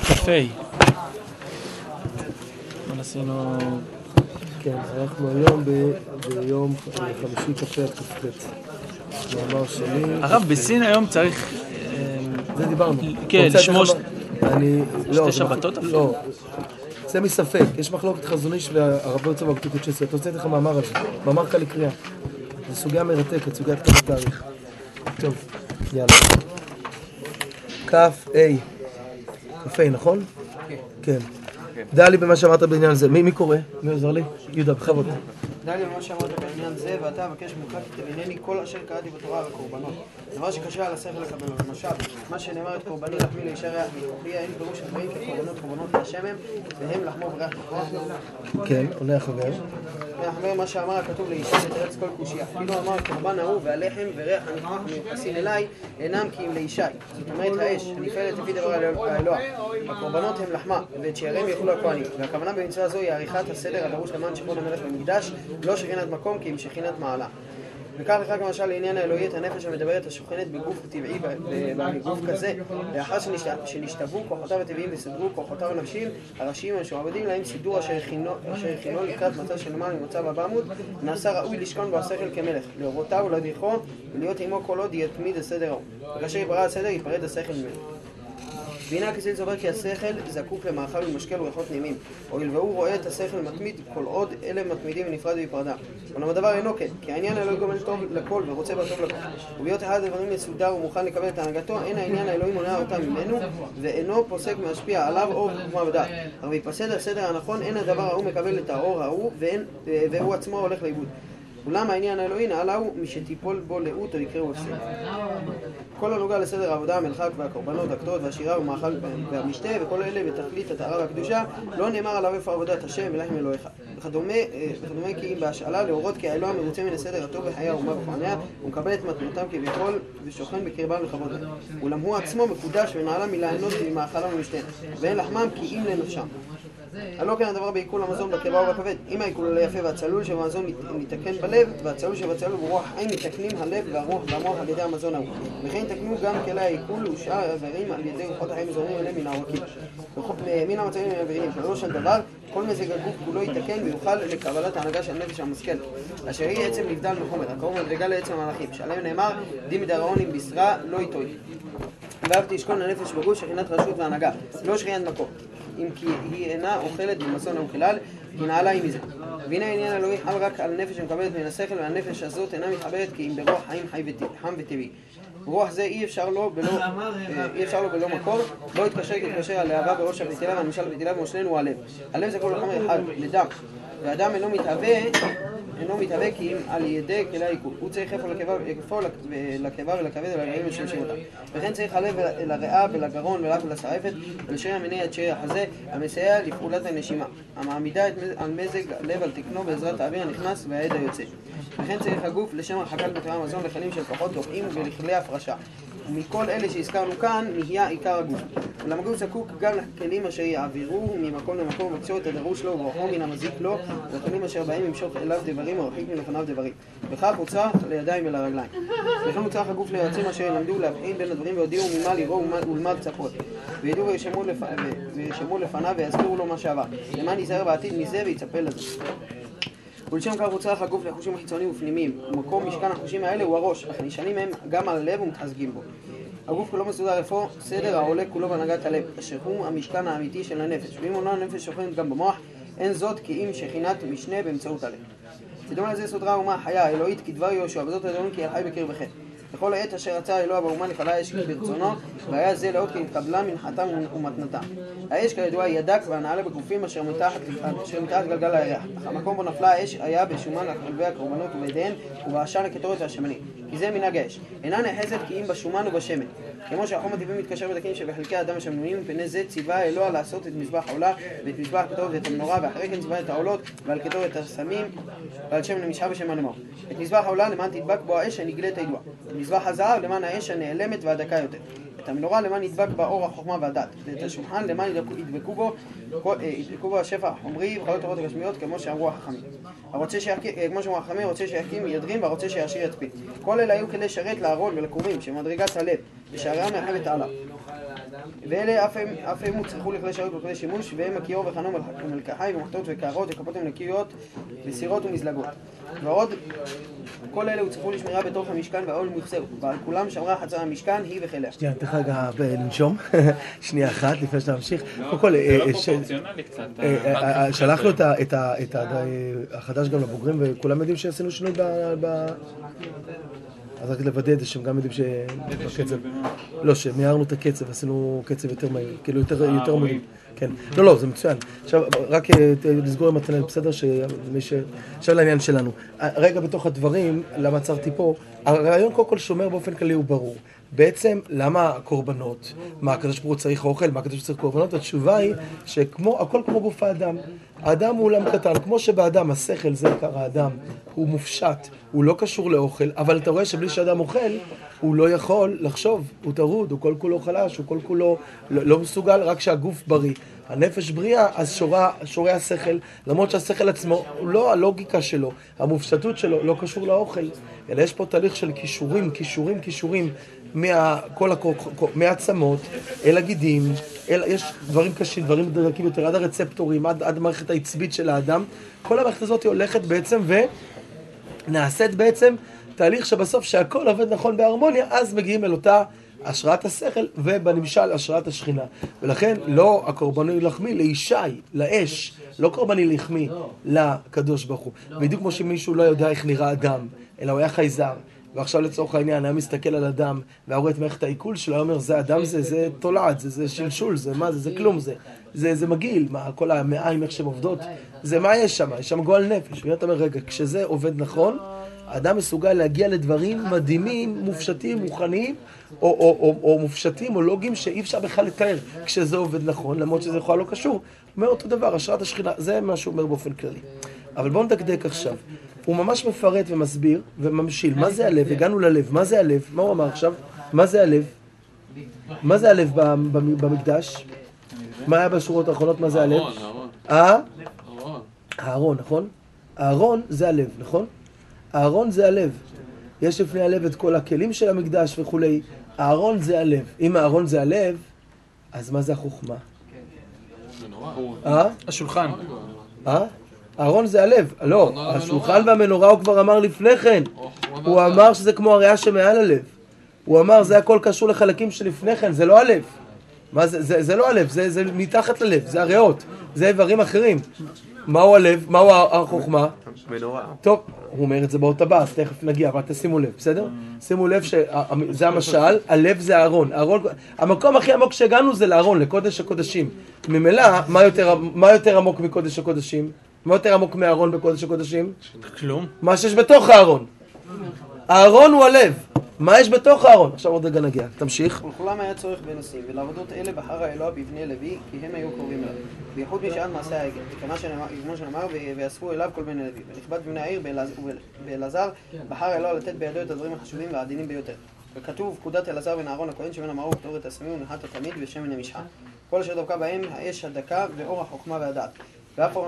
קפה. מה עשינו? כן, אנחנו היום ביום חמישי קפה על כ"ט. מאמר שלי. הרב, בסין היום צריך... זה דיברנו. כן, לשמור... שתי שבתות? לא. זה מספק. יש מחלוקת חזון איש והרב יוצא בגדול קודשי. אתה רוצה לך מאמר על זה. מאמר קל לקריאה. זו סוגיה מרתקת, סוגיית כתב תאריך. טוב, יאללה. כ"ה, נכון? כן. דע לי במה שאמרת בעניין זה. מי קורא? מי עוזר לי? יהודה, בכבוד. דע לי במה שאמרת בעניין זה, ואתה אבקש ממך תתבינני כל אשר קראתי בתורה על הקורבנות. דבר שקשה על השכל לקבל. למשל, מה שנאמר את קורבני לחמי לאישה ריח מכוחי, אין פירוש הדברים כקורבנות להשם הם, והם לחמו בריח מכוח. כן, עונה החבר. החבר מה שאמר הכתוב לאישה לתרץ כל קושיה. כאילו אמר קורבן ההוא והלחם וריח הניחוח מיוחסין אליי אינם כי אם לאישה. זאת אומרת האש, הנפעלת לפי דבר האלוה. הקורבנות הם לחמה, ואת שעריהם יאכלו הכהנים. והכוונה במצווה זו היא עריכת הסדר הדרוש למען שכבוד המלך במקדש, לא שכינת מקום כי אם שכינת מעלה. וכך לך כמשל לעניין האלוהי את הנפש המדברת השוכנת בגוף טבעי בגוף כזה, לאחר שנשתבו כוחותיו הטבעיים וסדרו כוחותיו הנפשיים הראשיים המשועבדים להם סידור אשר הכינו לקראת מצב שנאמר ממוצא בבעמוד, נעשה ראוי לשכון בו השכל כמלך, להורותיו ולהדיחו ולהיות עמו כל עוד יתמיד הסדר ההוא, וכאשר יברא הסדר ייפרד השכל ממנו. והנה הכסיל סובר כי השכל זקוק למאכל ומשקל וריחות נעימים, הואיל והוא רואה את השכל מתמיד כל עוד אלה מתמידים ונפרד והיפרדה. אולם הדבר אינו כן, כי העניין האלוהי גומל טוב לכל ורוצה בטוב לכל. ובהיות אחד הדברים מסודר ומוכן לקבל את הנהגתו, אין העניין האלוהי מונע אותה ממנו, ואינו פוסק משפיע עליו אור וחוכמה ודעת. אבל בהיפסד הסדר הנכון, אין הדבר ההוא מקבל את האור ההוא, והוא עצמו הולך לאיבוד. אולם העניין האלוהי נעלהו משתיפול בו לאות או יקראו הפסד. כל הנוגע לסדר העבודה, המלחק והקורבנות, הקטורת והשירה ומאכל והמשתה וכל אלה בתכלית הטהרה והקדושה לא נאמר עליו איפה עבודת השם אלוהים אלוהיך. וכדומה כי אם בהשאלה להורות כי האלוה מרוצה מן הסדר הטוב בחיי האומה וכהניה ומקבל את מתנותם כביכול ושוכן בקרבם לכבוד להם. אולם הוא עצמו מקודש ונעלה מליהנות ממאכלם ומשתיהם ואין לחמם כי אם לנפשם. הלא כן הדבר בעיכול המזון בקיבה ובכבד. אם העיכול לא יפה והצלול שבמזון ניתקן בלב, והצלול שבצלול ברוח חיים מתקנים הלב והמוח על ידי המזון ההוא. וכן תקנו גם כלי העיכול ושאר האיברים על ידי רוחות החיים מזונים אליהם מן העורקים. מן המצבים האוויריים שלא של דבר, כל מזג הגוף כולו יתקן ויוכל לקבלת ההנהגה של הנפש המושכל. אשר היא עצם נבדל מחומר, הקרוב מדרגה לעצם המלאכים, שעליהם נאמר, די מדרעון עם בשרה לא יטוי. ואהב תשכון הנפש בגוף שכינת רשות והנהגה, לא שכינת מקום. אם כי היא אינה אוכלת במזון המחלל, היא נעלה עם מזה. והנה העניין האלוהי חל רק על נפש שמקבלת מן השכל, והנפש הזאת אינה מתחברת כי אם ברוח חיים חם וטבעי. ברוח זה אי אפשר לו בלא מקור, לא יתקשר על להבה בראש הפתילה והנמשל הפתילה ומושלנו הוא הלב. הלב זה כל חומר אחד, לדם. והאדם אינו מתהווה כי אם על ידי כלי העיכול. הוא צריך איפה לקיבה ולכבד ולרגעים משמשים אותם. וכן צריך הלב לריאה ולגרון ולאף ולשרעפת ולשרי המניע את שרי החזה המסייע לפעולת הנשימה. המעמידה על מזג הלב על תקנו בעזרת האוויר הנכנס והעד היוצא. וכן צריך הגוף לשם הרחקת מטרי המזון לכלים של כוחות תוקעים ולכלי הפרשה. ומכל אלה שהזכרנו כאן נהיה עיקר הגוף. אולם הגוף זקוק גם לכלים אשר יעבירו ממקום למקום ובקשור את הדרוש לו וברוחו מן המזיק לו לכלים אשר באים למשוך אליו דברים ורחיק מלפניו דברים. וכך הוא צריך לידיים ולרגליים. וכן הוא צריך הגוף ליועצים אשר ילמדו להבחין בין הדברים והודיעו ממה לראות ולמה לצפות. וידעו וישמעו לפניו ויזכירו לו מה שעבר. למען ייזהר בעתיד מזה ויצפה לזה. ולשם כך הוא צריך הגוף לחושים החיצוניים ופנימיים, ומקום משכן החושים האלה הוא הראש, אך נשענים הם גם על הלב ומתחזקים בו. הגוף כולו מסודר לפו, סדר העולה כולו בהנהגת הלב, אשר הוא המשכן האמיתי של הנפש, ואם עונה הנפש שוכנת גם במוח, אין זאת כי אם שכינת משנה באמצעות הלב. תדומה לזה סודרה האומה החיה האלוהית כדבר יהושע, וזאת הדברים כי החי בקרבכם. בכל העת אשר רצה אלוה באומה לפעלה אש ברצונו, והיה זה לאות כי נתקבלה מנחתם ומתנתם. האש כידוע היא הדק והנעלה בגופים אשר מתחת גלגל הירח. אך המקום בו נפלה האש היה בשומן לחלבי הקורבנות ובידיהן ובעשן לקטורת והשמנים. כי זה מנהג האש. אינה נאחזת כי אם בשומן ובשמן. כמו שהחום הטבעי מתקשר בדקים שבחלקי האדם השמנונים, מפני זה ציווה אלוה לעשות את מזבח העולה ואת מזבח הקטורת ואת המנורה, ואחרי כן ציווה את העולות ועל קטורת הסמים ועל שמן למשחה ושם הנמור. את מזבח העולה למען תדבק בו האש הנגלית הידועה. את מזבח הזהב למען האש הנעלמת והדקה יותר. את המנורה למען ידבק בה אור החוכמה והדת. ואת השולחן למען ידבקו בו השפע החומרי וחיות תורות הגשמיות כמו שאמרו החכמים. כמו שאמרו החכמים, רוצה שיקים ידרים והרוצה שישיר יצפית. כל אלה היו כדי לשרת לארון ולקרובים שמדרגת הלב ושעריה מאחדת עליו. ואלה אף הם הוצרכו לכלי שירות וכלי שימוש, והם הכיור וחנום ומלקחי ומחתות וקערות וכפות הם נקיות וסירות ומזלגות. ועוד, כל אלה הוצרכו לשמירה בתוך המשכן והאוהל מוכסהו, ועל כולם שמרה חצר המשכן היא וחיליה. שנייה, תן לך רגע לנשום, שנייה אחת לפני שאתה ממשיך. קודם כל, שלחנו את החדש גם לבוגרים, וכולם יודעים שעשינו שינוי אז רק לוודא את זה שהם גם יודעים שבקצב, לא, שמיירנו את הקצב, עשינו קצב יותר מהיר, כאילו יותר מורים. כן, לא, זה מצוין. עכשיו, רק לסגור עם התנאי, בסדר עכשיו לעניין שלנו. רגע בתוך הדברים, למה עצרתי פה, הרעיון קודם כל שומר באופן כללי הוא ברור. בעצם, למה הקורבנות? מה, הקדוש ברוך הוא צריך אוכל? מה, הקדוש ברוך הוא צריך קורבנות? התשובה היא שהכל כמו גוף האדם. האדם הוא עולם קטן, כמו שבאדם, השכל זה עיקר האדם, הוא מופשט, הוא לא קשור לאוכל, אבל אתה רואה שבלי שאדם אוכל, הוא לא יכול לחשוב, הוא טרוד, הוא כל כולו חלש, הוא כל כולו לא מסוגל, רק שהגוף בריא. הנפש בריאה, אז שורה השכל, למרות שהשכל עצמו, הוא לא הלוגיקה שלו, המופשטות שלו לא קשור לאוכל, אלא יש פה תהליך של קישורים, מהעצמות אל הגידים, יש דברים קשים, דברים דרקים יותר, עד הרצפטורים, עד המערכת העצבית של האדם. כל המערכת הזאת היא הולכת בעצם ונעשית בעצם תהליך שבסוף שהכל עובד נכון בהרמוניה, אז מגיעים אל אותה השראת השכל ובנמשל השראת השכינה. ולכן לא הקורבני לחמי לישי, לאש, לא קורבני לחמי לקדוש ברוך הוא. בדיוק כמו שמישהו לא יודע איך נראה אדם, אלא הוא היה חייזר. ועכשיו לצורך העניין היה מסתכל על אדם והיה רואה את מערכת העיכול שלו, היה אומר זה אדם, זה תולעת, זה שלשול, זה מה זה כלום, זה מגעיל, מה כל המעיים איך שהן עובדות, זה מה יש שם? יש שם גועל נפש. ואתה אומר רגע, כשזה עובד נכון, האדם מסוגל להגיע לדברים מדהימים, מופשטים, מוכנים, או מופשטים או לוגיים שאי אפשר בכלל לתאר כשזה עובד נכון, למרות שזה יכול לא קשור. אומר אותו דבר, השראת השכינה, זה מה שהוא אומר באופן כללי. אבל בואו נדקדק עכשיו. הוא ממש מפרט ומסביר וממשיל. מה זה הלב? הגענו ללב. מה זה הלב? מה הוא אמר עכשיו? מה זה הלב? מה זה הלב במקדש? מה היה בשורות האחרונות? מה זה הלב? הארון, נכון? הארון זה הלב, נכון? הארון זה הלב. יש לפני הלב את כל הכלים של המקדש וכולי. הארון זה הלב. אם הארון זה הלב, אז מה זה החוכמה? השולחן. הארון זה הלב. לא, השולחן והמנורה הוא כבר אמר לפני כן. הוא אמר שזה כמו הריאה שמעל הלב. הוא אמר זה הכל קשור לחלקים שלפני כן, זה לא הלב. זה לא הלב, זה מתחת ללב, זה הריאות, זה איברים אחרים. מהו הלב? מהו החוכמה? מנורה. טוב, הוא אומר את זה באות הבא, אז תכף נגיע, אבל תשימו לב, בסדר? שימו לב שזה המשל, הלב זה הארון. המקום הכי עמוק שהגענו זה לארון, לקודש הקודשים. ממילא, מה יותר עמוק מקודש הקודשים? מה יותר עמוק מהארון בקודש הקודשים? כלום. מה שיש בתוך הארון. הארון הוא הלב. מה יש בתוך הארון? עכשיו עוד רגע נגיע, תמשיך. ולכולם היה צורך בנושאים, ולעבודות אלה בחר האלוה בבני לוי, כי הם היו קרובים אליו. בייחוד בשעת מעשה העגל, כמו שנאמר, ואספו אליו כל בני לוי. ונכבד בני העיר באלעזר, בחר האלוה לתת בידו את הדברים החשובים והעדינים ביותר. וכתוב, פקודת אלעזר בן אהרון הכהן, שמן אמרו קטורת הסמים ונחת התמיד ושמן המשחה. כל אשר דבקה בהם האש הדקה ואור החוכמה והדעת. ואף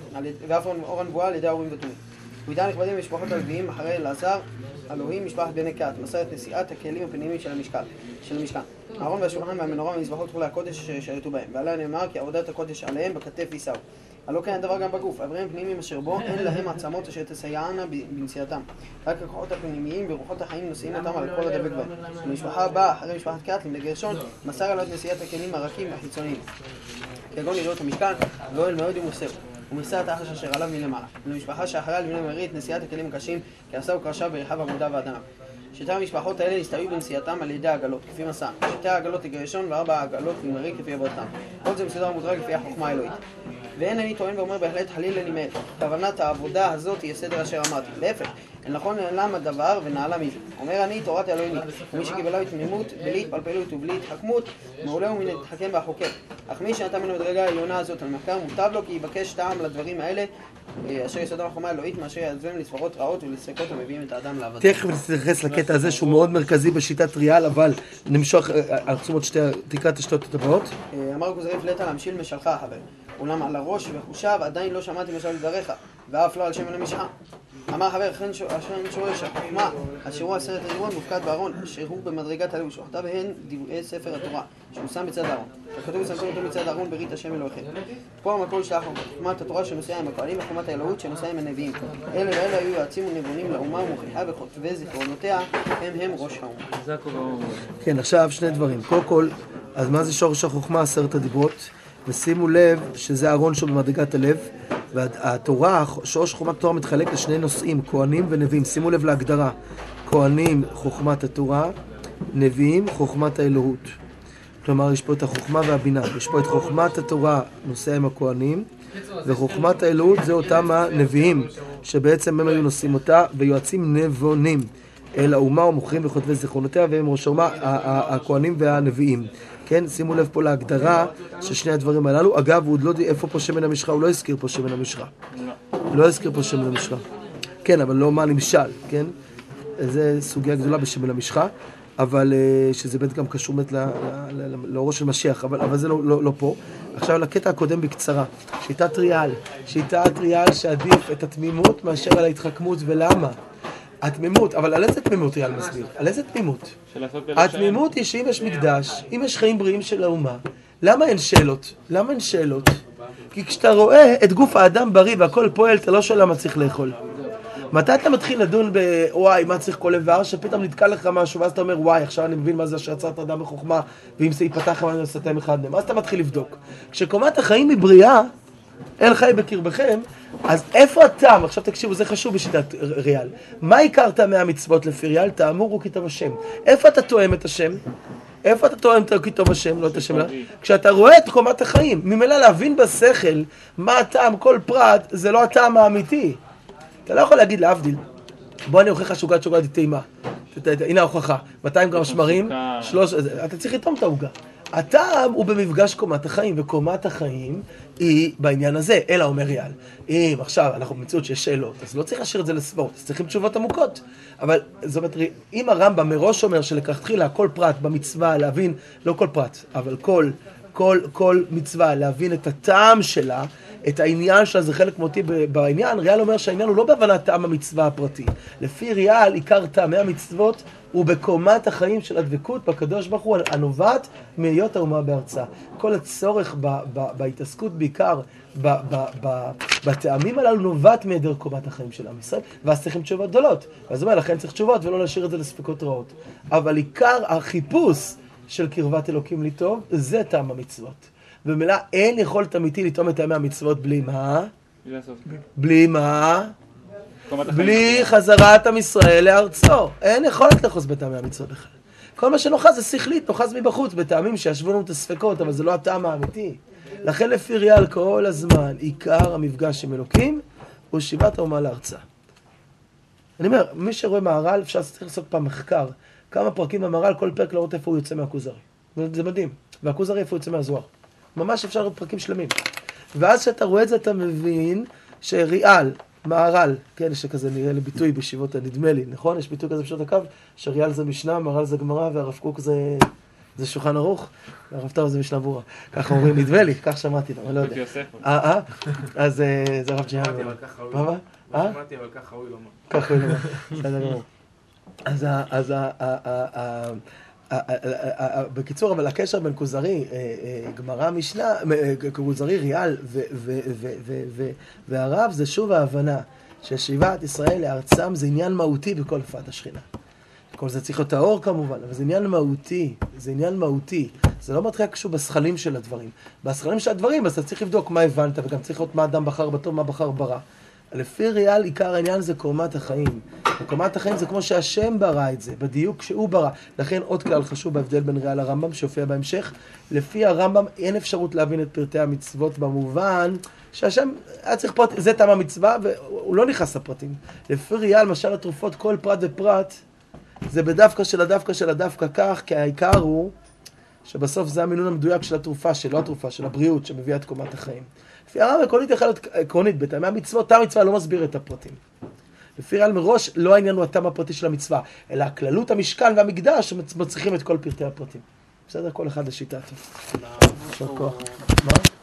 אור הנבואה על ידי האורים ותומים. וידע נכבדים משפחות הלוויים אחרי אלעזר, אלוהים משפחת בני קהת, מסר את נשיאת הכלים הפנימיים של המשכן. הארון והשולחן והמנורה ומזבחות כלי הקודש ששרתו בהם. ועליה נאמר כי עבודת הקודש עליהם בכתף יישאו. הלא כן הדבר גם בגוף, האיברים הפנימיים אשר בו אין להם עצמות אשר תסייענה בנשיאתם. רק הכוחות הפנימיים ורוחות החיים נושאים אותם על כל הדבק בהם. המשפחה הבאה אחרי משפחת קהת לבני גרשון מסר עליו את נשיאת הכלים הרכים והחיצוניים. כגון יראות המשכן, ואוהל מאוד ומוסר. ומסר את האחש אשר עליו מלמעלה. למשפחה שאחריה לבני מרי את נשיאת הכלים הקשים, כי עשה וקרשה ברחב עמודה ואדמה. שתי המשפחות האלה הסתייעו בנשיאתם על ידי העגלות, כפי מסע. שתי העגלות לגרשון וארבע העגלות למרי כפי עבודתם. כל זה מסודר ומודרג לפי החוכמה האלוהית. ואין אני טוען ואומר בהחלט חליל ללימד. כוונת העבודה הזאת היא הסדר אשר אמרתי. להפך, אין נכון נעלם הדבר ונעלה מזה. אומר אני תורת האלוהים. ומי שקיבלה בתמימות, בלי התפלפלות ובלי התחכמות, מעולה הוא מן התחכם והחוקר. אך מי שנתן ממנו בדרגה העליונה הזאת על מחקר, מוטב לו כי יבקש טעם לדברים האלה, אשר יסודם החוכמה האלוהית, מאשר יעזבם לסברות רעות ולספקות המביאים את האדם לעבודה. תכף נתייחס לקטע הזה שהוא מאוד מרכזי בשיטת ריאל, אבל נמשוך, אנחנו עוד תקרא את השטות הבאות. אמר כוזרי פלטה להמשיל משלך החבר. אולם על הראש וחושיו עדיין לא שמעתי משל דבריך, ואף לא על שמן המשחה. אמר חבר, אכן שורש החוכמה, אשר הוא 10 הדיברות מופקד בארון, אשר הוא במדרגת הלבוש, וכתב בהן דברי ספר התורה, שהוא שם בצד הארון. וכתוב ושמתם אותו מצד הארון ברית השם אלוהיכם. פה המקור של חוכמת התורה שנושאה עם הכהנים, וחוכמת האלוהות שנושאה עם הנביאים. אלה ואלה היו יועצים ונבונים לאומה ומוכיחה וכותבי זיכרונותיה, הם ראש האומה. כן, עכשיו שני דברים. קודם כל, אז מה זה שורש החוכמה 10 הדיברות? ושימו לב שזה הארון שהוא במדרגת הלב, והתורה, שורש חוכמת התורה מתחלק לשני נושאים, כהנים ונביאים. שימו לב להגדרה. כהנים, חוכמת התורה, נביאים, חוכמת האלוהות. כלומר, יש פה את החוכמה והבינה. יש פה את חוכמת התורה, נושא עם הכהנים, וחוכמת האלוהות זה אותם הנביאים, שבעצם הם היו נושאים אותה, ויועצים נבונים אל האומה ומוכרים וכותבי זיכרונותיה, והם ראש האומה, הכהנים והנביאים. כן, שימו לב פה להגדרה של שני הדברים הללו. אגב, הוא עוד לא יודע איפה פה שמן המשחה, הוא לא הזכיר פה שמן המשחה. לא הזכיר פה שמן המשחה. כן, אבל לא מה למשל, כן? זה סוגיה גדולה בשמן המשחה, אבל שזה באמת גם קשור באמת לאורו של משיח, אבל זה לא פה. עכשיו לקטע הקודם בקצרה. שיטת ריאל שעדיף את התמימות מאשר על ההתחכמות, ולמה? התמימות, אבל על איזה תמימות ריאל מסביר? על איזה תמימות? התמימות היא שאם יש מקדש, אם יש חיים בריאים של האומה, למה אין שאלות? למה אין שאלות? כי כשאתה רואה את גוף האדם בריא והכל פועל, אתה לא שואל למה צריך לאכול. מתי אתה מתחיל לדון בוואי, מה צריך כל איבר, שפתאום נתקע לך משהו, ואז אתה אומר וואי, עכשיו אני מבין מה זה שיצרת אדם בחוכמה, ואם זה ייפתח מה אני אסתם אחד מהם, אז אתה מתחיל לבדוק. כשקומת החיים היא בריאה, אל חי בקרבכם, אז איפה הטעם? עכשיו תקשיבו, זה חשוב בשיטת ריאל. מה עיקר טעמי המצוות לפי ריאל? תאמרו כי טוב השם. איפה אתה תואם את השם? איפה אתה תואם כי טוב השם, לא את השם? כשאתה רואה את קומת החיים, ממילא להבין בשכל מה הטעם כל פרט, זה לא הטעם האמיתי. אתה לא יכול להגיד להבדיל, בוא אני אוכיח שוגת טעימה. הנה ההוכחה, 200 גרם שמרים, אתה צריך לטעום את העוגה. הטעם הוא במפגש קומת החיים, וקומת החיים היא בעניין הזה, אלא אומר ריאל. אם עכשיו אנחנו במציאות שיש שאלות, אז לא צריך להשאיר את זה לסברות, אז צריכים תשובות עמוקות. אבל זאת אומרת, אם הרמב"ם מראש אומר שלכתחילה כל פרט במצווה להבין, לא כל פרט, אבל כל מצווה להבין את הטעם שלה, את העניין שלה, זה חלק מותי בעניין. ריאל אומר שהעניין הוא לא בהבנת טעם המצווה הפרטי. לפי ריאל, עיקר טעמי המצוות הוא בקומת החיים של הדבקות בקדוש ברוך הוא, הנובעת מהיות האומה בארצה. כל הצורך בהתעסקות בעיקר בטעמים הללו נובעת מהיעדר קומת החיים של עם ישראל, ואז צריכים תשובות גדולות. ואז אומר, לכן צריך תשובות ולא להשאיר את זה לספקות רעות. אבל עיקר החיפוש של קרבת אלוקים לטוב, זה טעם המצוות. במילא אין יכולת אמיתי לטעום את טעמי המצוות בלי מה? בלי מה? בלי חזרת עם ישראל לארצו. אין יכולת לחוס בטעמי המצוות בכלל. כל מה שנוחז זה שכלית, נוחז מבחוץ, בטעמים שישבו לנו את הספקות, אבל זה לא הטעם האמיתי. לכן לפי ריאל כל הזמן, עיקר המפגש עם אלוקים, הוא שיבת האומה לארצה. אני אומר, מי שרואה מהר"ל, אפשר צריך לעשות פעם מחקר, כמה פרקים במהר"ל, כל פרק לראות איפה הוא יוצא מהכוזרי. זה מדהים. והכוזרי איפה הוא יוצא מהזוהר. ממש אפשר לראות פרקים שלמים. ואז כשאתה רואה את זה, אתה מבין שריאל, מהר"ל, כן, שכזה נראה לביטוי בישיבות הנדמה לי, נכון? יש ביטוי כזה פשוט הקו, שריאל זה משנה, מהר"ל זה גמרא, והרב קוק זה שולחן ערוך, והרב טאו זה משנה ברורה. ככה אומרים, נדמה לי, כך שמעתי, אבל לא יודע. אז זה הרב ג'יהאן. שמעתי, אבל ככה הוא לא. שמעתי, אבל ככה הוא לא. ככה הוא לא. בסדר גמור. אז בקיצור, אבל הקשר בין כוזרי, גמרא משנה, כוזרי ריאל והרב זה שוב ההבנה ששיבת ישראל לארצם זה עניין מהותי בכל הופעת השכינה. כל זה צריך להיות האור כמובן, אבל זה עניין מהותי, זה לא מתחיל קשור בשכלים של הדברים. בשכלים של הדברים, אז אתה צריך לבדוק מה הבנת, וגם צריך לראות מה אדם בחר בטוב, מה בחר ברע. לפי ריאל, עיקר העניין זה קומת החיים. קומת החיים זה כמו שהשם ברא את זה, בדיוק שהוא ברא. לכן עוד כלל חשוב בהבדל בין ריאל לרמב"ם, שהופיע בהמשך. לפי הרמב"ם אין אפשרות להבין את פרטי המצוות במובן שהשם היה צריך פרט, זה טעם המצווה, והוא לא נכנס לפרטים. לפי ריאל, למשל התרופות, כל פרט ופרט, זה בדווקא של הדווקא של הדווקא כך, כי העיקר הוא שבסוף זה המינון המדויק של התרופה, שלא התרופה, של הבריאות, שמביאה את קומת החיים. לפי הרמב"ם עקרונית יכול להיות עקרונית, בטעמי המצוות, טעם המצווה לא מסביר את הפרטים. לפי ריאל מראש, לא העניין הוא הטעם הפרטי של המצווה, אלא הכללות המשכן והמקדש שמצריכים את כל פרטי הפרטים. בסדר? כל אחד לשיטתו. יישר כוח. מה?